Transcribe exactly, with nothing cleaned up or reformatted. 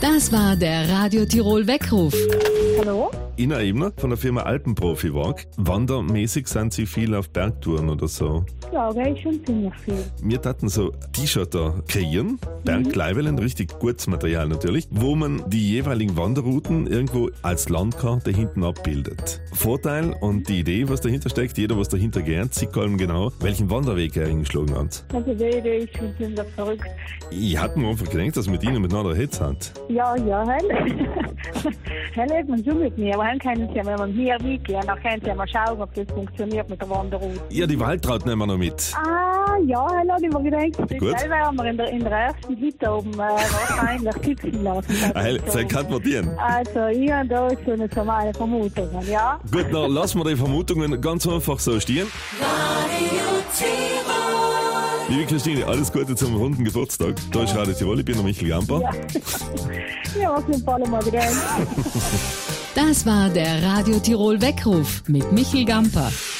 Das war der Radio Tirol Weckruf. Hallo? Ina Ebner von der Firma Alpenprofi Walk. Wandermäßig sind Sie viel auf Bergtouren oder so? Ja, gehe ich schon ziemlich viel. Wir taten so T-Shirt da kreieren, Bergleibeln, richtig gutes Material natürlich, wo man die jeweiligen Wanderrouten irgendwo als Landkarte hinten abbildet. Vorteil und die Idee, was dahinter steckt, jeder, was dahinter gehört, sieht allem genau, welchen Wanderweg er eingeschlagen hat. Also die Idee ist schon ziemlich verrückt. Ich hatte mir einfach gedacht, dass mit Ihnen miteinander Hitz hat. Ja, ja, hell. Hell hat man schon mit mir, aber dann können Sie ja, wenn man hier weggehen, dann können Sie ja mal schauen, ob das funktioniert mit der Wanderroute. Ja, die Waltraut nehmen wir noch mit. Ah, ja, hell habe ich mir gedacht. Gut. Dann werden wir in der, in der ersten Hütte oben äh, wahrscheinlich sitzen lassen. Heil, das kann man dir. Also, ich habe da so eine formale Vermutung, ja? Gut, dann lassen wir die Vermutungen ganz einfach so stehen. Liebe Christine, alles Gute zum runden Geburtstag. Da ist Radio Tirol, ich bin der Michel Gamper. Ja, ja, auf jeden Fall mal gedacht. Das war der Radio Tirol Weckruf mit Michel Gamper.